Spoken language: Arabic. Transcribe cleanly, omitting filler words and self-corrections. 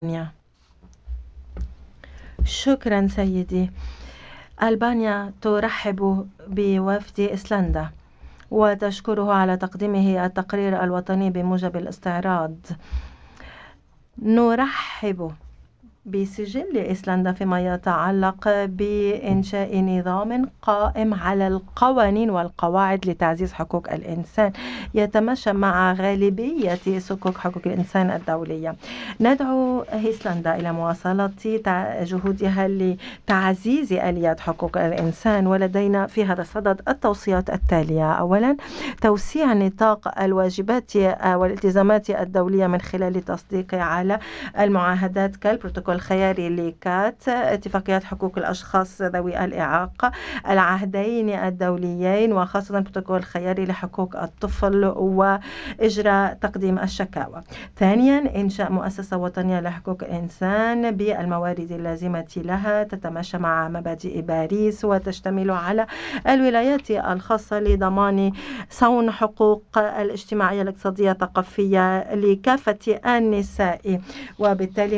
شكرا سيدي. ألبانيا ترحب بوفد إيسلندا وتشكره على تقديمه التقرير الوطني بموجب الاستعراض. نرحب بسجل إيسلندا فيما يتعلق بإنشاء نظام قائم على القوانين والقواعد لتعزيز حقوق الإنسان يتماشى مع غالبية صكوك حقوق الإنسان الدولية. ندعو إيسلندا إلى مواصلة جهودها لتعزيز آليات حقوق الإنسان، ولدينا في هذا الصدد التوصيات التالية. أولا، توسيع نطاق الواجبات والالتزامات الدولية من خلال التصديق على المعاهدات كالبروتوكول الخياري لكات، اتفاقيات حقوق الأشخاص ذوي الإعاقة، العهدين الدوليين وخاصة البروتوكول الخياري لحقوق الطفل، وإجراء تقديم الشكاوى. ثانيا، إنشاء مؤسسة وطنية لحقوق الإنسان بالموارد اللازمة لها تتماشى مع مبادئ باريس وتشتمل على الولايات الخاصة لضمان صون حقوق الاجتماعية الاقتصادية الثقافية لكافة النساء، وبالتالي